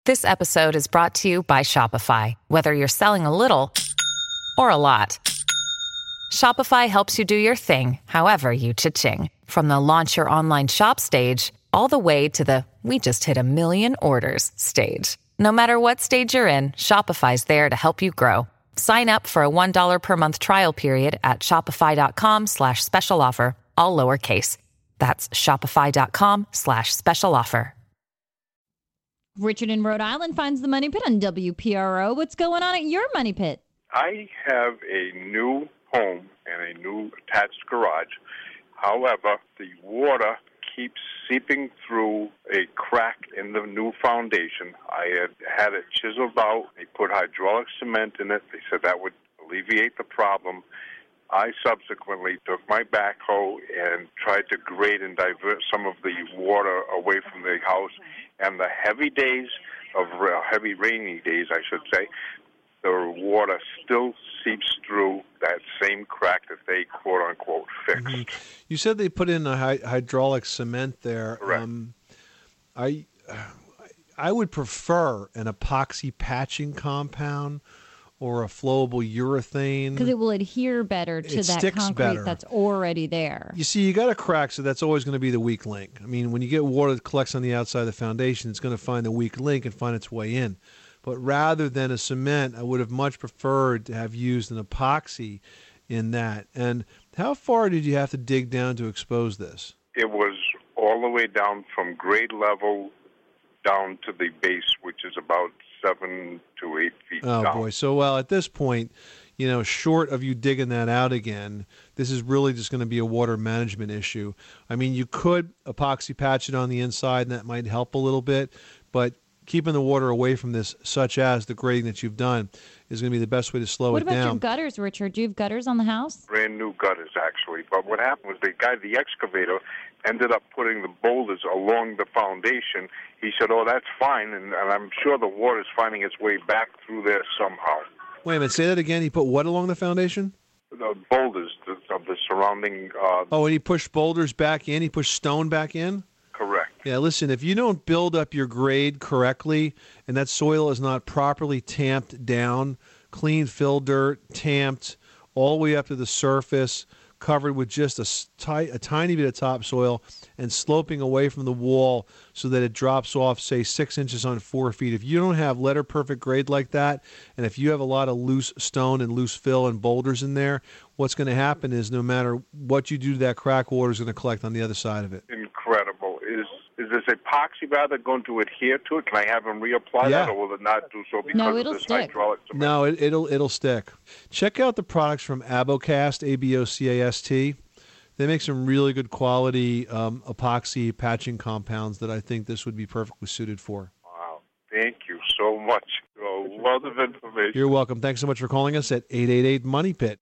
This episode is brought to you by Shopify. Whether you're selling a little or a lot, Shopify helps you do your thing, however you cha-ching. From the launch your online shop stage, all the way to the we just hit 1 million orders stage. No matter what stage you're in, Shopify's there to help you grow. Sign up for a $1 per month trial period at shopify.com/special offer, all lowercase. That's shopify.com/special offer. Richard in Rhode Island finds the Money Pit on WPRO. What's going on at your Money Pit? I have a new home and a new attached garage. However, the water keeps seeping through a crack in the new foundation. I had it chiseled out. They put hydraulic cement in it. They said that would alleviate the problem. I subsequently took my backhoe and tried to grade and divert some of the water away from the house. And the heavy rainy days, I should say, the water still seeps through that same crack that they quote-unquote fixed. Mm-hmm. You said they put in a hydraulic cement there. Correct. I would prefer an epoxy patching compound or a flowable urethane. Because it will adhere better to that concrete that's already there. You see, you got a crack, so that's always going to be the weak link. I mean, when you get water that collects on the outside of the foundation, it's going to find the weak link and find its way in. But rather than a cement, I would have much preferred to have used an epoxy in that. And how far did you have to dig down to expose this? It was all the way down from grade level down to the base, which is about 7 to 8 feet down. Oh, boy. So, well, at this point, short of you digging that out again, this is really just going to be a water management issue. I mean, you could epoxy patch it on the inside, and that might help a little bit, but keeping the water away from this, such as the grading that you've done, is going to be the best way to slow it down. What about your gutters, Richard? Do you have gutters on the house? Brand new gutters, actually. But what happened was the excavator, ended up putting the boulders along the foundation. He said, oh, that's fine, and I'm sure the water's finding its way back through there somehow. Wait a minute, say that again. He put what along the foundation? The boulders of the surrounding... and he pushed boulders back in? He pushed stone back in? Correct. Yeah, listen, if you don't build up your grade correctly and that soil is not properly tamped down, clean fill dirt, tamped all the way up to the surface, covered with just a tiny bit of topsoil and sloping away from the wall so that it drops off, say, 6 inches on 4 feet. If you don't have letter-perfect grade like that, and if you have a lot of loose stone and loose fill and boulders in there, what's going to happen is no matter what you do to that crack, water is going to collect on the other side of it. Incredible. Is this epoxy rather going to adhere to it? Can I have them reapply that, or will it not do so because of this hydraulic cement? No, it'll stick. Check out the products from Abocast, ABOCAST. They make some really good quality epoxy patching compounds that I think this would be perfectly suited for. Wow. Thank you so much. A wealth of information. You're welcome. Thanks so much for calling us at 888-MONEY-PIT.